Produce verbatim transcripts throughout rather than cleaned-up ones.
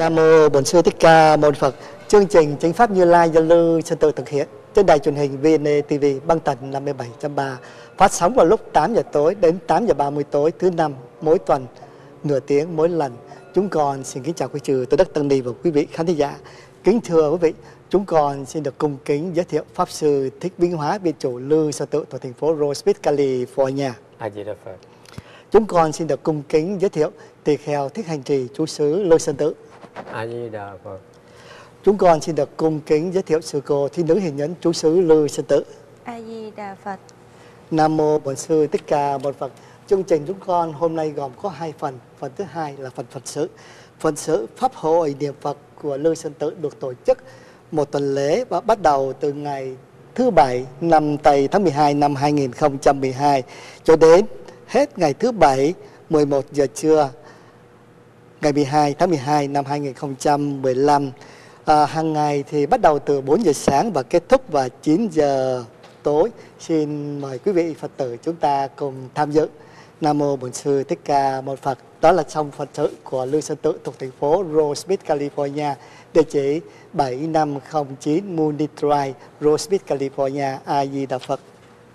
Nam mô Bổn Sư Thích Ca Mâu Ni Phật. Chương trình Chánh pháp Như Lai do Lư Sơn Tự thực hiện trên đài truyền hình vê en a tê vê băng tần năm mươi bảy chấm ba, phát sóng vào lúc tám giờ tối đến tám giờ ba mươi tối thứ năm mỗi tuần, nửa tiếng mỗi lần. Chúng con xin kính chào quý trừ Từ Đức Tăng Ni và quý vị khán thính giả. Kính thưa quý vị, chúng con xin được cung kính giới thiệu Pháp Sư Thích Vĩnh Hóa, Viện chủ Lư Sơn Tự thuộc thành phố Roseville, California. A Di Đà Phật. Chúng con xin được cung kính giới thiệu Tỳ kheo Thích Hành Trì, trú xứ Lư Sơn Tự. A Di Đà Phật. Chúng con xin được cung kính giới thiệu sư cô Thiên Nữ Hiền Nhẫn, trú xứ Lư Sơn Tự. A Di Đà Phật. Nam mô Bổn Sư Thích Ca Mâu Ni Phật. Chương trình chúng con hôm nay gồm có hai phần. Phần thứ hai là phần Phật sự. Phần sự Pháp hội niệm Phật của Lư Sơn Tự được tổ chức một tuần lễ và bắt đầu từ ngày thứ Bảy năm Tây tháng mười hai năm hai nghìn không trăm mười hai cho đến hết ngày thứ Bảy mười một giờ trưa ngày mười hai tháng mười hai năm hai nghìn không trăm mười lăm. À, hàng ngày thì bắt đầu từ bốn giờ sáng và kết thúc vào chín giờ tối. Xin mời quý vị Phật tử chúng ta cùng tham dự. Nam mô Bổn Sư Thích Ca Mâu Ni Phật. Đó là trong Phật sự của Lư Sơn Tự thuộc thành phố Roseville, California, địa chỉ bảy năm không chín Mooney Drive, Roseville, California. A Di Đà Phật.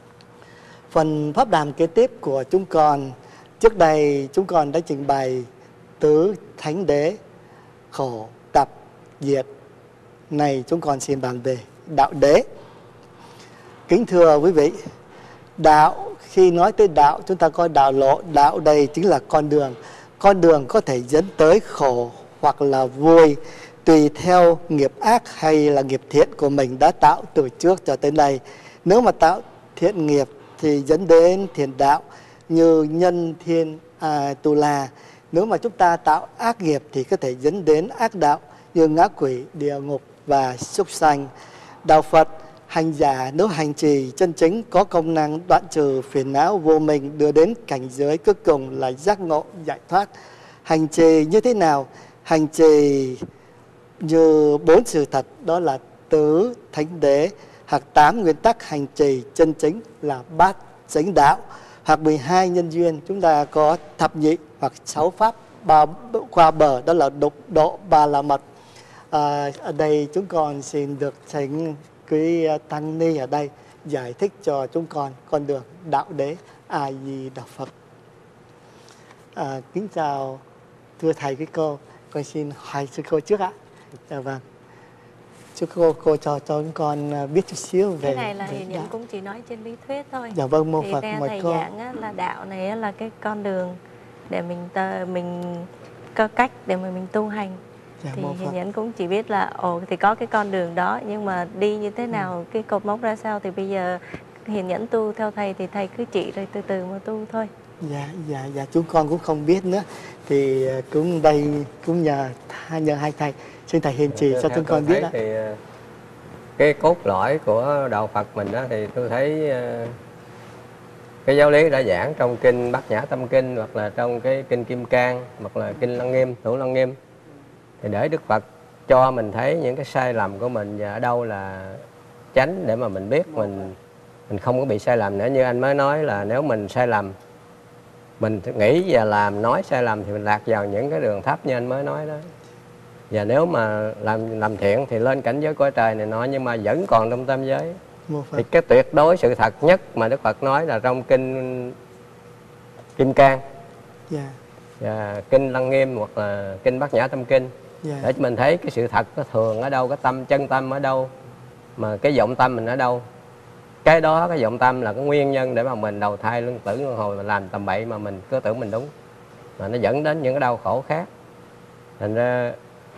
Phần pháp đàm kế tiếp của chúng con, trước đây chúng con đã trình bày tứ thánh đế khổ tập diệt. Này chúng con xin bàn về đạo đế. Kính thưa quý vị, đạo, khi nói tới đạo chúng ta coi đạo lộ. Đạo đây chính là con đường. Con đường có thể dẫn tới khổ hoặc là vui, tùy theo nghiệp ác hay là nghiệp thiện của mình đã tạo từ trước cho tới nay. Nếu mà tạo thiện nghiệp thì dẫn đến thiện đạo như nhân thiên à, tu la. Nếu mà chúng ta tạo ác nghiệp thì có thể dẫn đến ác đạo như ngã quỷ, địa ngục và súc sanh. Đạo Phật hành giả nếu hành trì chân chính có công năng đoạn trừ phiền não vô minh, đưa đến cảnh giới cuối cùng là giác ngộ giải thoát. Hành trì như thế nào? Hành trì như bốn sự thật, đó là tứ thánh đế, hoặc tám nguyên tắc hành trì chân chính là bát chánh đạo, hoặc mười hai nhân duyên chúng ta có thập nhị, hoặc sáu pháp ba qua bờ, đó là đục độ ba la mật. À, ở đây chúng con xin được thỉnh quý tăng ni ở đây giải thích cho chúng con con đường đạo đế. A Di Đà Phật. À, kính chào thưa thầy với cô. Con xin hỏi sư cô trước ạ. Dạ vâng. Sư cô cô cho cho chúng con biết chút xíu về cái này là về Hiền Nhẫn cũng chỉ nói trên lý thuyết thôi. Dạ vâng, mô thì Phật nghe mời thầy cô. giảng á, là đạo này á, là cái con đường để mình tờ, mình có cách để mà mình tu hành. Dạ, thì mô Hiền Phật. Nhẫn cũng chỉ biết là ồ thì có cái con đường đó, nhưng mà đi như thế nào, ừ. cái cột mốc ra sao thì bây giờ Hiền Nhẫn tu theo thầy thì thầy cứ chỉ rồi từ từ mà tu thôi. Dạ, dạ, dạ, chúng con cũng không biết nữa. Thì cũng đây cũng nhờ nhờ hai thầy, xin thầy hiền trì cho chúng con biết. Thì cái cốt lõi của đạo Phật mình đó, thì tôi thấy cái giáo lý đã giảng trong kinh Bát Nhã Tâm Kinh, hoặc là trong cái kinh Kim Cang, hoặc là kinh Lăng Nghiêm, Thủ Lăng Nghiêm, thì để Đức Phật cho mình thấy những cái sai lầm của mình và ở đâu là tránh, để mà mình biết mình mình không có bị sai lầm nữa. Như anh mới nói là nếu mình sai lầm, mình nghĩ và làm nói sai lầm thì mình lạc vào những cái đường thấp như anh mới nói đó. Và nếu mà làm làm thiện thì lên cảnh giới cõi trời này nọ, nhưng mà vẫn còn trong tam giới. Thì cái tuyệt đối sự thật nhất mà Đức Phật nói là trong kinh Kim Cang, yeah. và kinh Lăng Nghiêm, hoặc là kinh Bát Nhã Tâm Kinh, yeah. để cho mình thấy cái sự thật nó thường ở đâu, cái tâm chân tâm ở đâu, mà cái vọng tâm mình ở đâu. Cái đó, cái vọng tâm là cái nguyên nhân để mà mình đầu thai luân tử luân hồi, mà làm tầm bậy mà mình cứ tưởng mình đúng, mà nó dẫn đến những cái đau khổ khác. Thành ra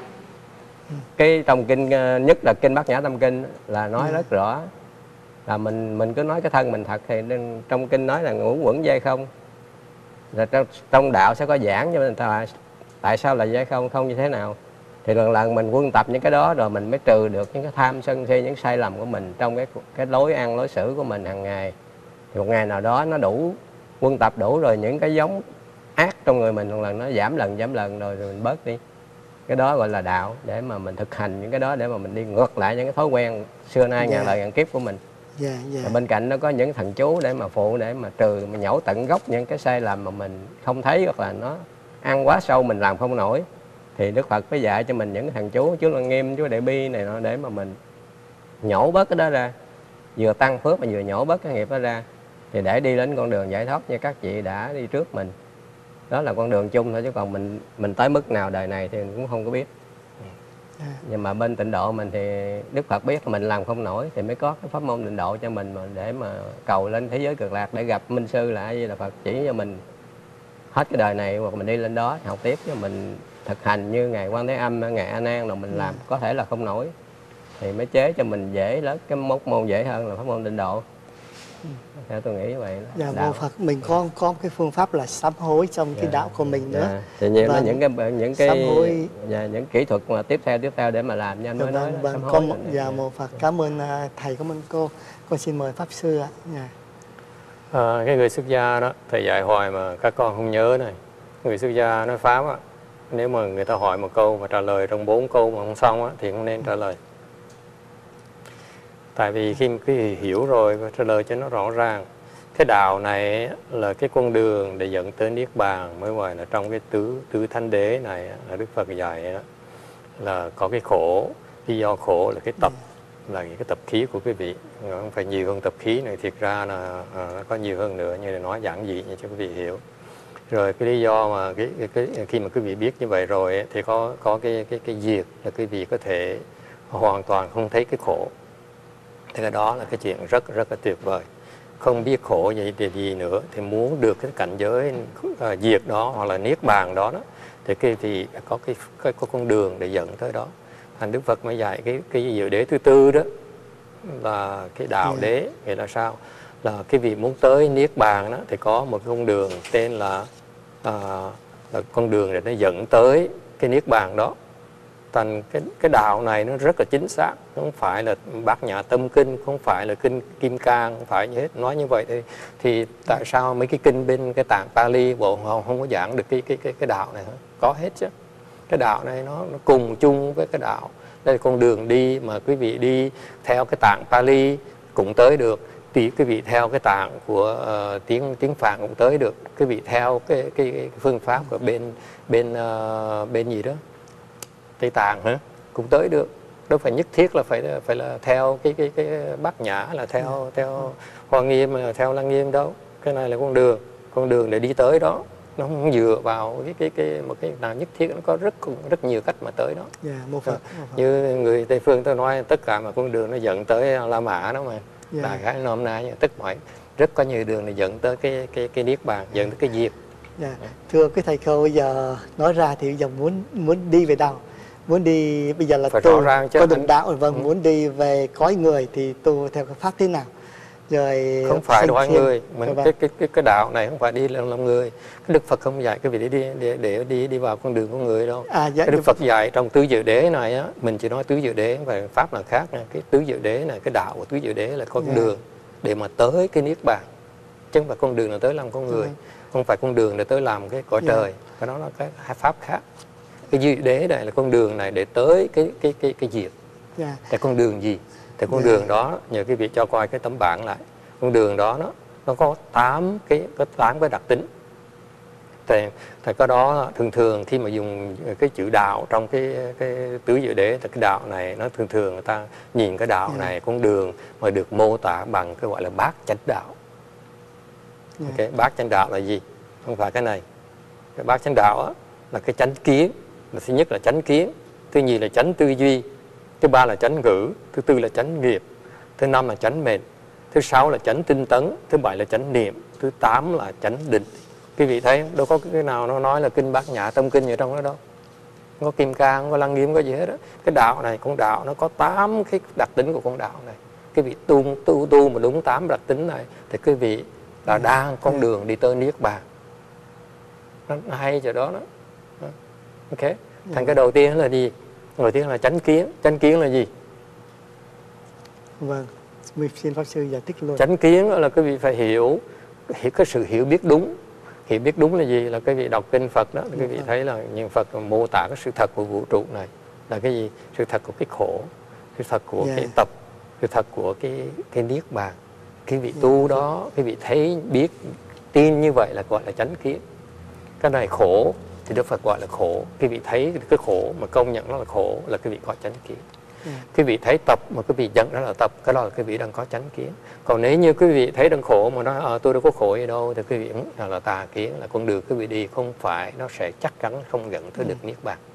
cái trong kinh, nhất là kinh Bát Nhã Tâm Kinh là nói rất rõ là mình mình cứ nói cái thân mình thật. Thì trong kinh nói là ngũ quẩn dây không, là trong, trong đạo sẽ có giảng cho người ta là tại sao là dây không, không như thế nào. Thì lần lần mình quân tập những cái đó rồi mình mới trừ được những cái tham sân si, những sai lầm của mình trong cái cái lối ăn lối xử của mình hàng ngày. Thì một ngày nào đó nó đủ, quân tập đủ rồi, những cái giống ác trong người mình lần lần nó giảm lần giảm lần rồi, rồi mình bớt đi. Cái đó gọi là đạo, để mà mình thực hành những cái đó để mà mình đi ngược lại những cái thói quen xưa nay, yeah. ngàn đời ngàn kiếp của mình. Yeah, yeah. Bên cạnh nó có những thần chú để mà phụ, để mà trừ, mà nhổ tận gốc những cái sai lầm mà mình không thấy, hoặc là nó ăn quá sâu mình làm không nổi. Thì Đức Phật mới dạy cho mình những thằng chú, chú Lăng Nghiêm, chú Đại Bi này nọ, để mà mình nhổ bớt cái đó ra, vừa tăng phước mà vừa nhổ bớt cái nghiệp đó ra, thì để đi đến con đường giải thoát như các chị đã đi trước mình. Đó là con đường chung thôi, chứ còn mình mình tới mức nào đời này thì mình cũng không có biết. À. Nhưng mà bên tịnh độ mình thì Đức Phật biết là mình làm không nổi thì mới có cái pháp môn tịnh độ cho mình, mà để mà cầu lên thế giới cực lạc để gặp Minh Sư là ai, là Phật chỉ cho mình hết cái đời này, hoặc mình đi lên đó học tiếp, cho mình thực hành như Ngài Quan Thế Âm, Ngài A Nan rồi mình Ừ. làm có thể là không nổi, thì mới chế cho mình dễ lớn cái mốc môn dễ hơn là pháp môn tịnh độ. Ừ. Theo tôi nghĩ vậy. Dạ, Đạo. mô Phật, mình có có cái phương pháp là sám hối trong cái Dạ, đạo của mình nữa. Dạ. Thì nhiều là Vâng. những cái những cái Sám hối. dạ, những kỹ thuật mà tiếp theo tiếp theo để mà làm, như anh Dạ, mới nói vâng, đó, vâng. sám Con, hối. dạ, mô Phật, cảm ơn à, thầy, cảm ơn cô. Con xin mời pháp sư ạ. Dạ. À, cái người xuất gia đó, thầy dạy hoài mà các con không nhớ này. Người xuất gia nói pháp á, nếu mà người ta hỏi một câu mà trả lời trong bốn câu mà không xong á, thì không nên trả lời. Tại vì khi cái hiểu rồi và trả lời cho nó rõ ràng. Cái đạo này là cái con đường để dẫn tới niết bàn, mới gọi là trong cái tứ tứ thánh đế này là Đức Phật dạy đó, là có cái khổ, lý do khổ là cái tập, là cái tập khí của quý vị, không phải nhiều hơn tập khí này, thiệt ra là à, nó có nhiều hơn nữa, như là nói giản dị như cho quý vị hiểu. Rồi cái lý do mà cái, cái, cái khi mà quý vị biết như vậy rồi ấy, thì có có cái cái cái diệt là quý vị có thể hoàn toàn không thấy cái khổ. Thì cái đó là cái chuyện rất rất là tuyệt vời. Không biết khổ gì thì gì nữa, thì muốn được cái cảnh giới uh, diệt đó hoặc là niết bàn đó, đó thì cái thì có cái, cái có con đường để dẫn tới đó. Thành Đức Phật mới dạy cái cái diệu đế thứ tư đó là cái đạo Yeah. đế, nghĩa là sao? Là cái vị muốn tới niết bàn đó thì có một con đường tên là uh, là con đường để nó dẫn tới cái niết bàn đó. Thành cái cái đạo này nó rất là chính xác, không phải là Bát Nhã Tâm Kinh, không phải là kinh Kim Cang, không phải như hết. Nói như vậy thì thì tại sao mấy cái kinh bên cái tạng Pali bộ không, không có giảng được cái cái cái cái đạo này hả? Có hết chứ. Cái đạo này nó, nó cùng chung với cái đạo. Đây là con đường đi mà quý vị đi theo cái tạng Pali cũng tới được, thì quý vị theo cái tạng của uh, tiếng tiếng Phạn cũng tới được, quý vị theo cái cái, cái phương pháp của bên bên uh, bên gì đó Tây Tạng hả cũng tới được. Đâu phải nhất thiết là phải phải là theo cái cái cái Bát Nhã, là theo theo Hoa Nghiêm, là theo Lăng Nghiêm đâu. Cái này là con đường, con đường để đi tới đó. Nó không dựa vào cái cái cái một cái nào nhất thiết, nó có rất rất nhiều cách mà tới đó. Dạ, mô Phật, mô Phật. Như người Tây phương tôi nói tất cả mà con đường nó dẫn tới La Mã đó mà. Dạ. Đại khái nôm na như tất mọi rất có nhiều đường để dẫn tới cái cái cái niết bàn, dẫn tới cái diệt. Dạ. Thưa quý thầy cô, bây giờ nói ra thì bây giờ muốn muốn đi về đâu? Muốn đi bây giờ là Phải tu rõ ràng chứ có đường anh- đạo, vâng, Ừ. muốn đi về cõi người thì tu theo cái pháp thế nào? Rồi Không phải sinh đoán thiên. người, mình Dạ, vâng. cái cái cái cái đạo này không phải đi làm lòng người. Cái Đức Phật không dạy cái vị để đi để để đi đi vào con đường của người đâu. À, dạ, Cái Đức Đức Phật dạy trong tứ diệu đế này á, mình chỉ nói tứ diệu đế, không phải pháp là khác nè. Cái tứ diệu đế này, cái đạo của tứ diệu đế là con Dạ. đường để mà tới cái niết bàn, chứ không phải con đường là tới làm con người, Dạ. không phải con đường để tới làm cái cõi Dạ. trời. Cái đó là cái hai pháp khác. Cái diệu đế này là con đường này để tới cái cái cái cái diệt. Dạ. Tại con đường gì? Tại con Dạ. đường đó, nhờ cái việc cho coi cái tấm bảng lại. Con đường đó nó nó có tám cái có tám cái đặc tính. Thì thì cái đó thường thường khi mà dùng cái chữ đạo trong cái cái tứ diệu đế, thì cái đạo này nó thường thường người ta nhìn cái đạo Dạ. này, con đường mà được mô tả bằng cái gọi là bát chánh đạo. Dạ. Cái bát chánh đạo là gì? Không phải cái này. Cái bát chánh đạo á, là cái chánh kiến. Là thứ nhất là chánh kiến, thứ nhì là chánh tư duy, thứ ba là chánh ngữ, thứ tư là chánh nghiệp, thứ năm là chánh mệnh, thứ sáu là chánh tinh tấn, thứ bảy là chánh niệm, thứ tám là chánh định. Quý vị thấy đâu có cái nào nó nói là kinh Bát Nhã Tâm Kinh ở trong đó đâu, không có Kim Cang, không có Lăng Nghiêm, không có gì hết đó. Cái đạo này, con đạo nó có tám cái đặc tính của con đạo này. Cái vị tu tu tu mà đúng tám đặc tính này thì quý vị là đang con đường đi tới niết bàn. Nó, nó hay chỗ đó đó. Ok. Thành cái đầu tiên là gì? Đầu tiên là chánh kiến. Chánh kiến là gì? Vâng, mình xin pháp sư giải thích luôn. Chánh kiến là quý vị phải hiểu, hiểu cái sự hiểu biết đúng. Hiểu biết đúng là gì? Là quý vị đọc kinh Phật đó, quý vị thấy là những Phật mô tả cái sự thật của vũ trụ này là cái gì? Sự thật của cái khổ, sự thật của Yeah. cái tập, sự thật của cái cái niết bàn. Cái vị tu đó, cái vị thấy biết tin như vậy là gọi là chánh kiến. Cái này khổ thì Đức Phật gọi là khổ. Quý vị thấy cái khổ mà công nhận nó là khổ là quý vị có chánh kiến. Yeah. Quý vị thấy tập mà quý vị nhận đó là tập, cái đó là quý vị đang có chánh kiến. Còn nếu như quý vị thấy đang khổ mà nói à, tôi đâu có khổ gì đâu, thì quý vị là, là tà kiến, là con đường quý vị đi không phải, nó sẽ chắc chắn không dẫn tới được niết bàn.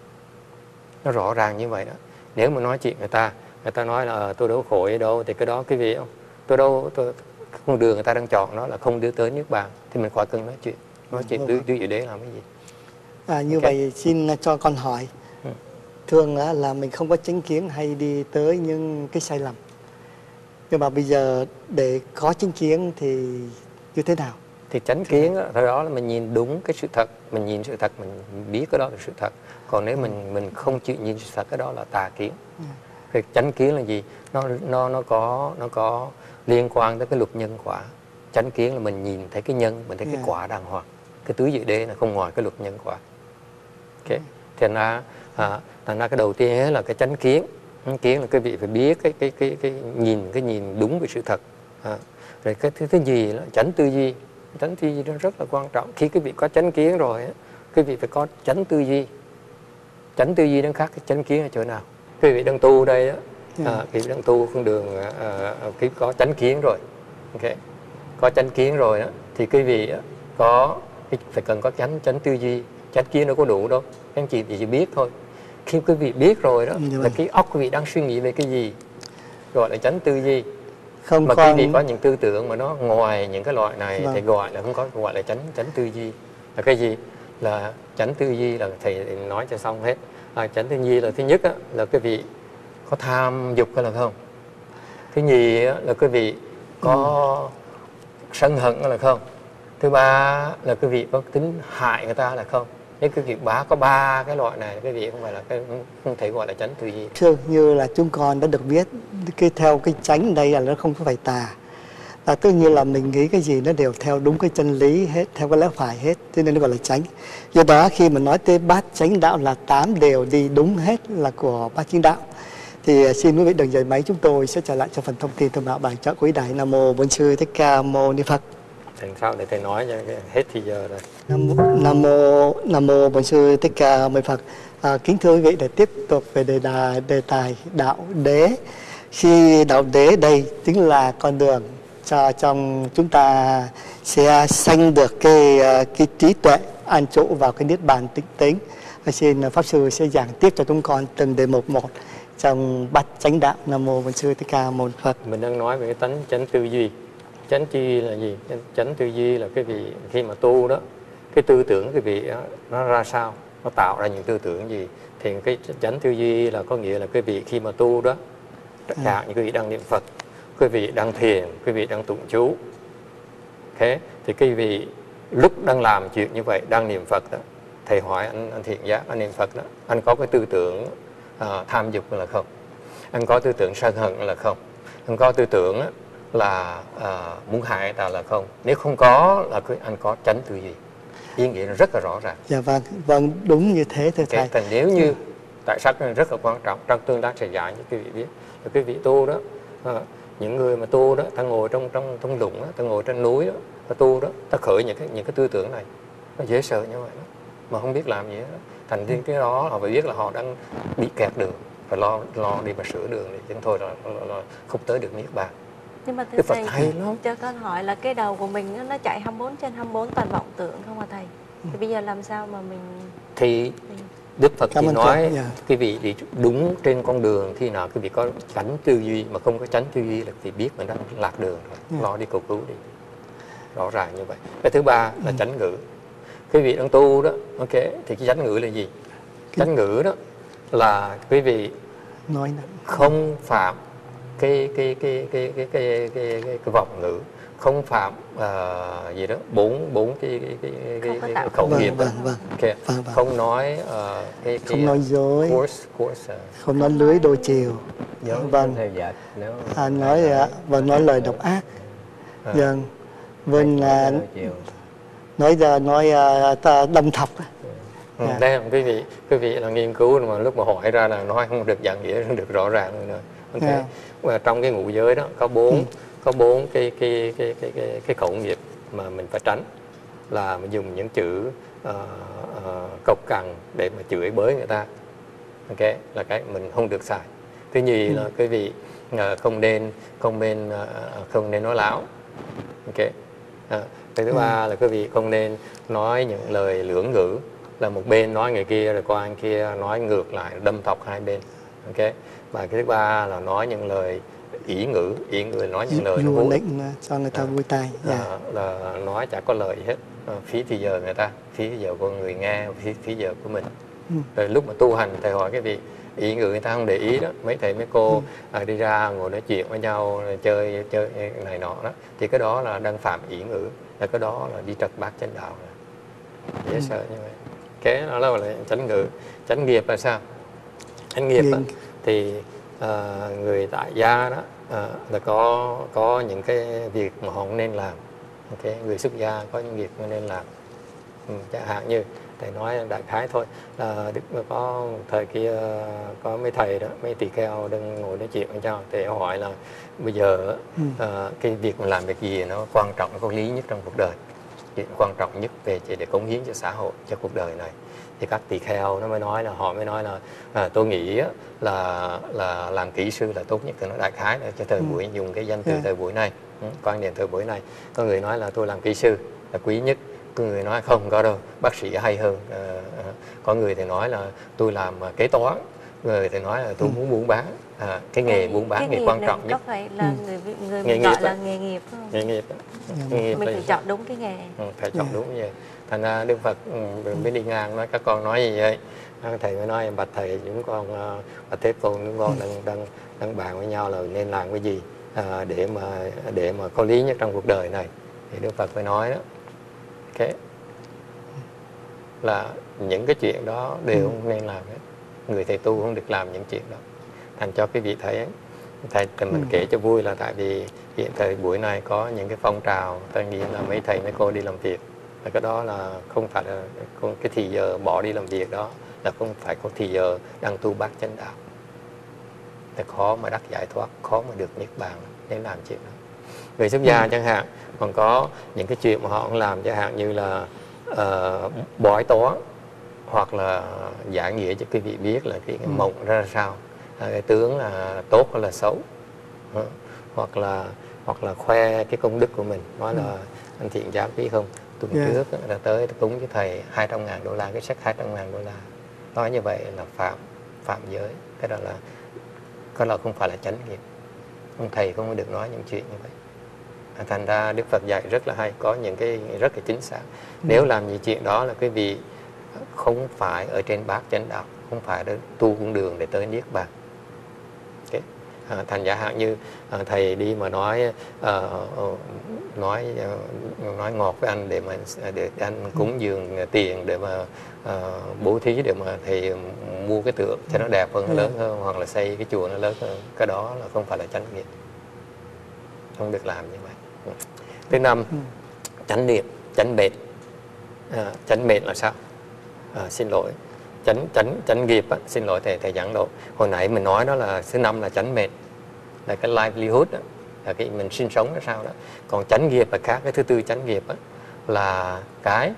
Nó rõ ràng như vậy đó. Nếu mà nói chuyện người ta, người ta nói là à, tôi đâu có khổ gì đâu, thì cái đó quý vị không, tôi đâu, tôi, con đường người ta đang chọn đó là không đưa tới niết bàn, thì mình khỏi cần nói chuyện. Nói chuyện đưa đưa để làm cái gì? À, như Okay. vậy xin cho con hỏi, Ừ. thường á, là mình không có chánh kiến hay đi tới những cái sai lầm, nhưng mà bây giờ để có chánh kiến thì như thế nào? Thì chánh kiến đó, thôi đó là mình nhìn đúng cái sự thật, mình nhìn sự thật, mình biết cái đó là sự thật. Còn nếu mình mình không chịu nhìn sự thật, cái đó là tà kiến. Ừ. Cái chánh kiến là gì? Nó nó nó có nó có liên quan tới cái luật nhân quả. Chánh kiến là mình nhìn thấy cái nhân, mình thấy Yeah. cái quả đàng hoàng. Cái tứ diệu đế là không ngoài cái luật nhân quả. Ok. Thành ra à, thành ra cái đầu tiên ấy là cái chánh kiến. Chánh kiến là quý vị phải biết cái cái cái cái nhìn cái nhìn đúng về sự thật. À. Rồi cái thứ thứ gì là chánh tư duy. Chánh tư duy nó rất là quan trọng. Khi quý vị có chánh kiến rồi á, quý vị phải có chánh tư duy. Chánh tư duy nó khác cái chánh kiến ở chỗ nào? Quý vị đang tu đây á, à, quý vị đang tu con đường à, quý có chánh kiến rồi, ok, có chánh kiến rồi á, thì quý vị có phải cần có chánh chánh tư duy. Chánh kiến đâu có đủ đâu, các anh chị chỉ biết thôi. Khi quý vị biết rồi đó, ừ, là cái óc quý vị đang suy nghĩ về cái gì, gọi là chánh tư duy. Không Mà còn... quý vị có những tư tưởng mà nó ngoài những cái loại này, Vâng. thì gọi là không có, gọi là chánh chánh tư duy. Là cái gì? Là chánh tư duy là thầy nói cho xong hết. À, chánh tư duy là thứ nhất á, là quý vị có tham dục hay là không? Thứ nhì á, là quý vị có ừ. sân hận hay là không? Thứ ba là quý vị có tính hại người ta là không? Nếu quý vị bá có ba cái loại này, quý vị không phải là cái, không thể gọi là chánh tư duy. Thưa, như là chúng con đã được biết cái theo cái chánh đây là nó không có phải tà, là tất nhiên là mình nghĩ cái gì nó đều theo đúng cái chân lý hết, theo cái lẽ phải hết, cho nên nó gọi là chánh. Do đó khi mà nói tới bát chánh đạo là tám đều đi đúng hết là của bát chánh đạo, thì xin quý vị đừng dời máy, chúng tôi sẽ trở lại cho phần thông tin thông báo bài trợ quý đại. Nam mô Bổn Sư Thích Ca Mâu Ni Phật. Thành sao để thầy nói cho hết thì giờ rồi. Nam mô Nam mô, Nam mô Bổn Sư Thích Ca Mâu Ni Phật. À, kính thưa quý vị, để tiếp tục về đề tài đề tài đạo đế. Khi đạo đế đây chính là con đường cho trong chúng ta sẽ sanh được cái cái trí tuệ an trụ vào cái niết bàn tịnh tính. Và xin pháp sư sẽ giảng tiếp cho chúng con từng đề mục một trong bát chánh đạo. Nam mô Bổn Sư Thích Ca Mâu Ni Phật. Mình đang nói về cái tánh chánh tư duy. Chánh tư duy là gì? Chánh tư duy là cái vị khi mà tu đó, cái tư tưởng cái vị đó, nó ra sao, nó tạo ra những tư tưởng gì, thì cái chánh tư duy là có nghĩa là cái vị khi mà tu đó, chẳng hạn như quý vị đang niệm Phật, quý vị đang thiền, quý vị đang tụng chú, thế thì cái vị lúc đang làm chuyện như vậy, đang niệm Phật đó, thầy hỏi anh, anh thiện giác, anh niệm Phật đó, anh có cái tư tưởng uh, tham dục là không? Anh có tư tưởng sân hận là không? Anh có tư tưởng đó, là uh, muốn hại ta là không? Nếu không có là anh có chánh tư duy. Ý nghĩa nó rất là rõ ràng. Dạ vâng, vâng đúng như thế thưa thầy. Thành nếu như tại sách này rất là quan trọng, trong tương tác sẽ giải cho quý vị biết. Là quý vị tu đó, uh, những người mà tu đó, ta ngồi trong trong trong lũng, ta ngồi trên núi đó, ta tu đó, ta khởi những cái những cái tư tưởng này, nó dễ sợ như vậy đó, mà không biết làm gì đó. Thành ra cái đó họ phải biết là họ đang bị kẹt đường, phải lo lo đi mà sửa đường để chúng thôi là, là, là không tới được niết bàn. Nhưng mà thưa thầy, hay lắm. cho con hỏi là cái đầu của mình nó chạy hai mươi bốn trên hai mươi bốn toàn vọng tưởng không à thầy? Thì bây giờ làm sao mà mình... Thì Đức Phật Cảm chỉ ơn nói thầy. Yeah. quý vị đi đúng trên con đường, khi nào quý vị có chánh tư duy, mà không có chánh tư duy là quý vị biết mình đang lạc đường rồi, Yeah. lo đi cầu cứu đi. Rõ ràng như vậy. Cái thứ ba là chánh ngữ. Quý vị đang tu đó, ok, thì cái chánh ngữ là gì? Chánh ngữ đó là quý vị Nói nè. không phạm cái cái cái cái cái cái cái, cái, cái vọng ngữ, không phạm uh, gì đó bốn bốn cái cái cái, cái, cái, cái khẩu Vâng, nghiệp đó. vâng, vâng. Okay. Vâng, vâng. Không nói uh, cái, cái Không nói dối, course, course, uh, không nói lưới đôi chiều, Nhớ vâng. theo dệt nếu À, nói à, và nói lời độc ác, à. vâng, vâng, à, đôi chiều. nói ra nói à, ta đâm thọc. Ừ, Dạ. đây quý vị quý vị là nghiên cứu mà lúc mà hỏi ra là nói không được dạng nghĩa, không được rõ ràng nữa. Okay. Yeah. Và trong cái ngũ giới đó có bốn Ừ. có bốn cái cái cái cái cái cái khẩu nghiệp mà mình phải tránh, là mình dùng những chữ uh, uh, cộc cằn để mà chửi bới người ta. Ok, là cái mình không được xài. Thứ nhì là quý vị uh, không nên không nên uh, không nên nói láo. Ok. Uh, cái thứ ba là quý vị không nên nói những lời lưỡng ngữ, là một bên nói người kia rồi qua anh kia nói ngược lại, đâm thọc hai bên. Ok. Và cái thứ ba là nói những lời ý ngữ, ý ngữ nói những lời Dụ vui, lệnh cho người ta vui tai. là, là nói chả có lợi hết, phí thì giờ người ta, phí thì giờ của người nghe, phí, phí giờ của mình. Ừ. Rồi lúc mà tu hành thầy hỏi cái vị ý ngữ người ta không để ý đó, mấy thầy mấy cô Ừ. à, đi ra ngồi nói chuyện với nhau chơi chơi này nọ đó, thì cái đó là đang phạm ý ngữ, là cái đó là đi trật bát chánh đạo rồi. Dễ Ừ. sợ như vậy. Cái đó là, là chánh ngữ. Chánh nghiệp là sao? Chánh nghiệp á, thì à, người tại gia đó à, là có có những cái việc mà họ không nên làm. Okay. Người xuất gia có những việc mà nên làm. Ừ, chẳng hạn như thầy nói đại khái thôi, là Đức có thời kia có mấy thầy đó, mấy tỳ kheo đang ngồi nói chuyện với nhau, thì hỏi là bây giờ Ừ. à, cái việc mà làm việc gì nó quan trọng, có lý nhất trong cuộc đời, chuyện quan trọng nhất về chỉ để cống hiến cho xã hội, cho cuộc đời này. Thì các tỳ kheo nó mới nói là họ mới nói là à, tôi nghĩ là là làm kỹ sư là tốt nhất. Thì nó đại khái là cho thời Ừ. buổi, dùng cái danh từ Yeah. thời buổi này, ừ, quan điểm thời buổi này. Có người nói là tôi làm kỹ sư là quý nhất, có người nói không có đâu, bác sĩ hay hơn. À, có người thì nói là tôi làm kế toán, người thì nói là tôi Ừ. muốn buôn bán. À, cái nghề buôn bán cái nghề nghiệp quan này trọng có nhất. phải là Ừ. người người Nghề mình nghiệp gọi là á. nghề nghiệp không? Nghề nghiệp đó. Yeah. Nghề nghiệp Mình là phải gì? chọn đúng cái nghề. Ừ, phải chọn Yeah. đúng như vậy. Thành ra Đức Phật ừ, mới đi ngang nói các con nói gì vậy? Thầy mới nói bạch thầy, chúng con bạch Thế Tôn, chúng con đang đang đang bàn với nhau là nên làm cái gì à, để mà để mà có lý nhất trong cuộc đời này. Thì Đức Phật mới nói đó, okay, là những cái chuyện đó đều Ừ. không nên làm hết. Người thầy tu không được làm những chuyện đó. Thành cho cái vị thầy ấy, thầy mình Ừ. kể cho vui là tại vì hiện thời buổi này có những cái phong trào, tôi nghĩ là mấy thầy mấy cô đi làm việc, và cái đó là không phải là cái thì giờ bỏ đi làm việc đó là không phải có thì giờ đang tu bát chánh đạo, thì khó mà đắc giải thoát, khó mà được niết bàn nên làm chuyện đó. Người xuất gia Ừ. chẳng hạn còn có những cái chuyện mà họ không làm, chẳng hạn như là uh, bói toán, hoặc là giải nghĩa cho quý vị biết là cái, cái mộng ra sao, cái tướng là tốt hay là xấu, ừ. hoặc là hoặc là khoe cái công đức của mình, nói là ừ. anh Thiện Giác biết không, tuần yeah. trước đã tới cúng với thầy hai trăm ngàn đô la, cái sách hai trăm ngàn đô la. Nói như vậy là phạm phạm giới, cái đó là cái đó không phải là chánh nghiệp. Ông thầy không được nói những chuyện như vậy. Thành ra Đức Phật dạy rất là hay, có những cái rất là chính xác. Ừ. Nếu làm những chuyện đó là quý vị không phải ở trên bát chánh đạo, không phải để tu con đường để tới niết bàn. Okay. À, thành giả hạn như à, thầy đi mà nói à, nói nói ngọt với anh để mà để anh cúng dường tiền để mà à, bố thí để mà thầy mua cái tượng cho nó đẹp hơn, nó lớn hơn, hoặc là xây cái chùa nó lớn hơn, cái đó là không phải là chánh nghiệp, không được làm như vậy. Thứ năm, chánh niệm, chánh mệt. À, chánh mệt là sao? À, xin lỗi, chánh chánh chánh nghiệp á, xin lỗi thầy thầy giảng độ. Hồi nãy mình nói đó là thứ năm là chánh mệt, là cái livelihood đó, là cái mình sinh sống là sao đó. Còn chánh nghiệp là khác, cái thứ tư chánh nghiệp á, là cái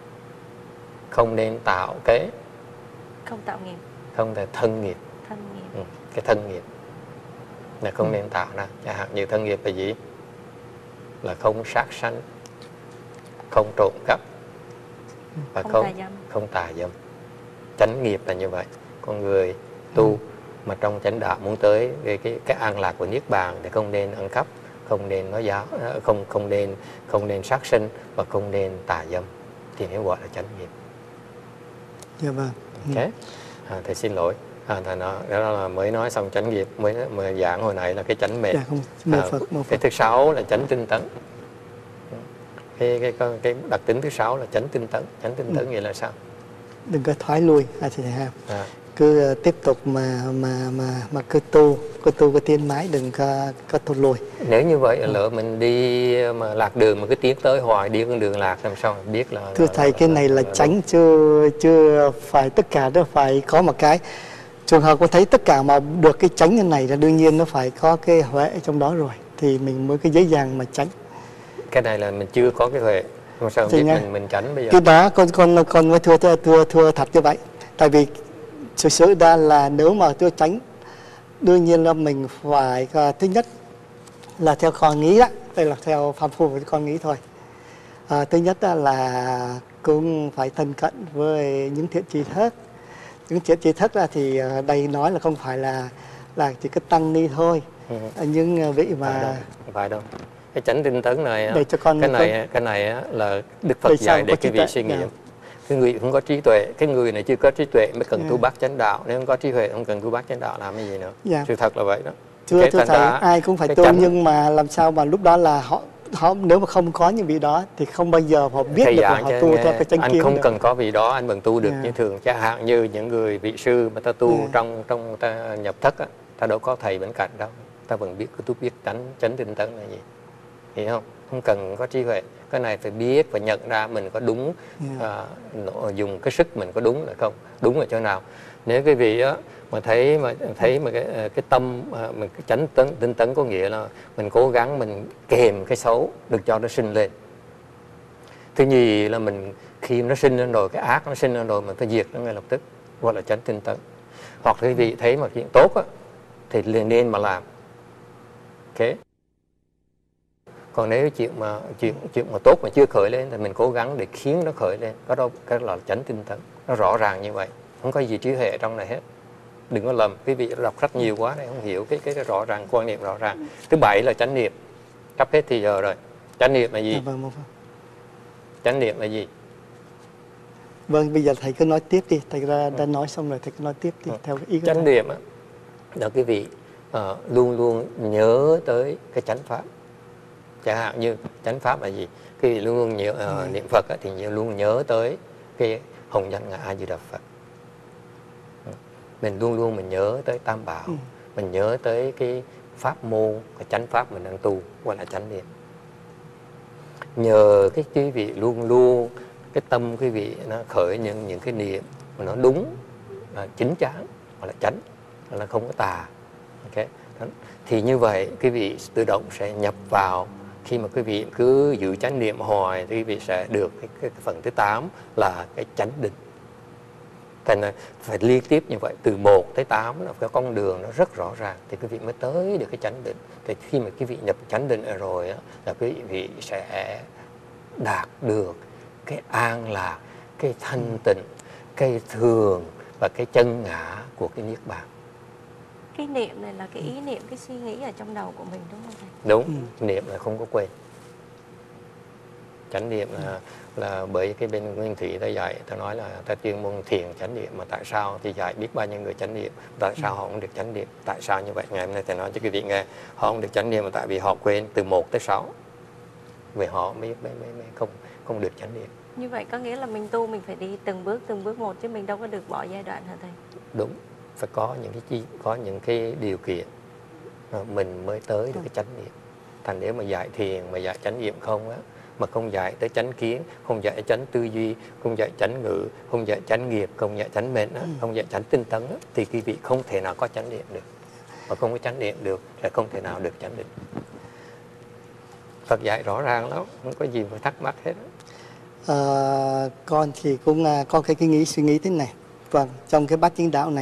không nên tạo cái không tạo nghiệp, không thể thân nghiệp, thân nghiệp. Ừ, cái thân nghiệp là không ừ. nên tạo ra. Chẳng hạn như thân nghiệp là gì? Là không sát sanh, không trộm cắp và không không tà dâm. không tà dâm. Chánh nghiệp là như vậy. Con người tu ừ. mà trong chánh đạo muốn tới cái, cái cái an lạc của niết bàn thì không nên ăn cắp, không nên nói giáo, không không nên không nên sát sinh và không nên tà dâm, thì nếu gọi là chánh nghiệp. Dạ vâng. Ok. À, thầy xin lỗi. À, thầy nói, đó là mới nói xong chánh nghiệp, mới, mới giảng hồi nãy là cái chánh mệt. Dạ không, mô à, Phật, mô Phật. Cái thứ sáu là chánh tinh tấn. Cái, cái, cái, cái đặc tính thứ sáu là chánh tinh tấn. Chánh tinh tấn ừ. nghĩa là sao? Đừng có thoái lui, à, thầy ha. À. Cứ uh, tiếp tục mà mà mà mà cứ tu, cứ tu cái tiến mái, đừng có có thụt lùi. Nếu như vậy, ừ. lỡ mình đi mà lạc đường mà cứ tiến tới hoài, đi con đường lạc làm sao mà biết là... Thưa là, thầy, là, cái là, này là, là, là tránh chưa chưa phải tất cả, nó phải có một cái trường hợp có thấy tất cả mà được cái tránh như này là đương nhiên nó phải có cái huệ trong đó rồi thì mình mới cái dễ dàng mà tránh. Cái này là mình chưa có cái huệ. Mà sao không Thì biết nghe, mình mình tránh bây giờ? cái đó con con con mới thưa thưa thưa, thưa thật như vậy. Tại vì thực sự ra là nếu mà tôi tránh, đương nhiên là mình phải uh, thứ nhất là theo con nghĩ đó, đây là theo phàm phu của con nghĩ thôi. À, thứ nhất là cũng phải thân cận với những thiện tri thức. Những thiện tri thức ra thì uh, đây nói là không phải là là chỉ có tăng ni thôi. Ừ. Nhưng vị mà Phải đâu, không phải đâu. Cái chánh tinh tấn này á, để cho con cái này cái này á, là Đức Phật Để dạy sao để có cái trí tuệ, vị suy nghiệm. yeah. Cái người không có trí tuệ, cái người này chưa có trí tuệ mới cần Yeah. tu bát chánh đạo. Nếu không có trí tuệ không cần tu bát chánh đạo làm cái gì nữa. Yeah. Sự thật là vậy đó. Thưa Cái thưa thành thầy, ra ai cũng phải cái tu, chánh- nhưng mà làm sao mà lúc đó là họ họ nếu mà không có những vị đó thì không bao giờ họ biết Thầy được là giảng họ cho tu nghe, theo cái chánh anh kiến không được. cần có vị đó anh vẫn tu được. Yeah. Như thường chẳng hạn như những người vị sư mà ta tu Yeah. trong trong ta nhập thất á, ta đâu có thầy bên cạnh đâu, ta vẫn biết tu biết chánh chánh tinh tấn là gì, hiểu không? Không cần có trí huệ, cái này phải biết và nhận ra mình có đúng, Yeah. à, nội- dùng cái sức mình có đúng là không, đúng ở chỗ nào. Nếu cái vị á mà thấy mà thấy mà cái cái tâm à, mình cái chánh tấn tinh tấn có nghĩa là mình cố gắng mình kèm cái xấu đừng cho nó sinh lên. Thứ nhì là mình khi nó sinh lên rồi, cái ác nó sinh lên rồi mình phải diệt nó ngay lập tức, gọi là chánh tinh tấn. Hoặc quý vị thấy mà chuyện tốt á thì liền nên mà làm. Ok. Còn nếu chuyện mà chuyện chuyện mà tốt mà chưa khởi lên thì mình cố gắng để khiến nó khởi lên, có đâu cái là chánh tinh tấn. Nó rõ ràng như vậy, không có gì trí huệ trong này hết. Đừng có lầm, quý vị đọc sách nhiều quá này không hiểu cái cái, cái rõ ràng, quan niệm rõ ràng. Thứ bảy là chánh niệm. Sắp hết thì giờ rồi. Chánh niệm là gì? Dạ, vâng, vâng. Chánh niệm là gì? Vâng, bây giờ thầy cứ nói tiếp đi, thầy đã, đã nói xong rồi thầy cứ nói tiếp đi, Ừ. theo cái ý của Chánh thầy. niệm á, là quý vị uh, luôn luôn nhớ tới cái chánh pháp. Chẳng hạn như chánh pháp là gì? Quý vị luôn luôn nhớ, uh, Ừ. niệm Phật á, thì luôn luôn nhớ tới cái hồng danh ngài A Di Đà Phật. Mình luôn luôn mình nhớ tới Tam Bảo, Ừ. mình nhớ tới cái pháp môn, cái chánh pháp mình đang tu, gọi là chánh niệm. Nhờ cái quý vị luôn luôn cái tâm quý vị nó khởi những những cái niệm mà nó đúng, là chính chắn, gọi là chánh, là không có tà. Ok, thì như vậy quý vị tự động sẽ nhập vào. Khi mà quý vị cứ giữ chánh niệm hoài thì quý vị sẽ được cái, cái, cái phần thứ tám là cái chánh định. Thành ra phải liên tiếp như vậy, từ một tới tám là cái con đường nó rất rõ ràng thì quý vị mới tới được cái chánh định. Thì khi mà quý vị nhập chánh định rồi á, là quý vị sẽ đạt được cái an lạc, cái thanh tịnh, cái thường và cái chân ngã của cái niết bàn. Cái niệm này là cái ý niệm, cái suy nghĩ ở trong đầu của mình đúng không thầy? Đúng, Ừ. niệm là không có quên. Chánh niệm là là bởi cái bên Nguyên Thủy ta dạy, ta nói là ta chuyên môn thiền chánh niệm, mà tại sao thì dạy biết bao nhiêu người chánh niệm, tại sao họ không được chánh niệm, tại sao như vậy? Ngày hôm nay thầy nói cho quý vị nghe, họ không được chánh niệm là tại vì họ quên từ một tới sáu, vì họ mới, mới, mới, mới không không được chánh niệm. Như vậy có nghĩa là mình tu mình phải đi từng bước từng bước một, chứ mình đâu có được bỏ giai đoạn hả thầy? Đúng, phải có những cái chi, có những cái điều kiện mình mới tới được cái chánh niệm. Thành nếu mà dạy thiền mà dạy chánh niệm không á, mà không dạy tới chánh kiến, không dạy chánh tư duy, không dạy chánh ngữ, không dạy chánh nghiệp, không dạy chánh mệnh á, không dạy chánh tinh tấn á, thì quý vị không thể nào có chánh niệm được. Mà không có chánh niệm được là không thể nào được chánh định. Phật dạy rõ ràng lắm, không có gì phải thắc mắc hết á. À, con thì cũng uh, có cái, cái nghĩ suy nghĩ thế này. Vâng, trong cái bát chánh đạo này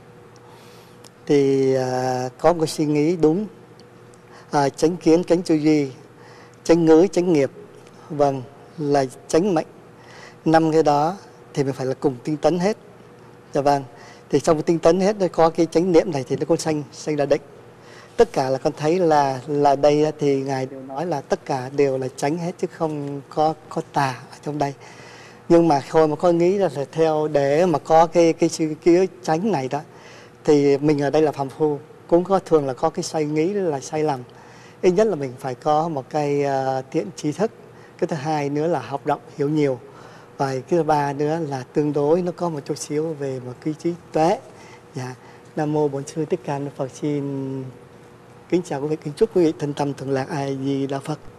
thì uh, có một cái suy nghĩ đúng, uh, chánh kiến, chánh tư duy, chánh ngữ, chánh nghiệp, vâng, là chánh mệnh. Năm cái đó thì mình phải là cùng tinh tấn hết. Dạ vâng, thì trong cái tinh tấn hết có cái chánh niệm này thì nó có sanh sanh ra định. Tất cả là con thấy là là đây thì ngài đều nói là tất cả đều là chánh hết chứ không có có tà ở trong đây. Nhưng mà thôi mà con nghĩ là theo để mà có cái cái suy cái chánh này đó thì mình ở đây là phàm phu, cũng có thường là có cái suy nghĩ là sai lầm. Ít nhất là mình phải có một cái uh, thiện trí thức. Cái thứ hai nữa là học rộng hiểu nhiều. Và cái thứ ba nữa là tương đối nó có một chút xíu về một cái trí tuệ. Dạ. Nam mô Bổn Sư Thích Ca Mâu Ni Phật. Xin kính chào quý vị, kính chúc quý vị thân tâm thuận lạc. A Di Đà Phật.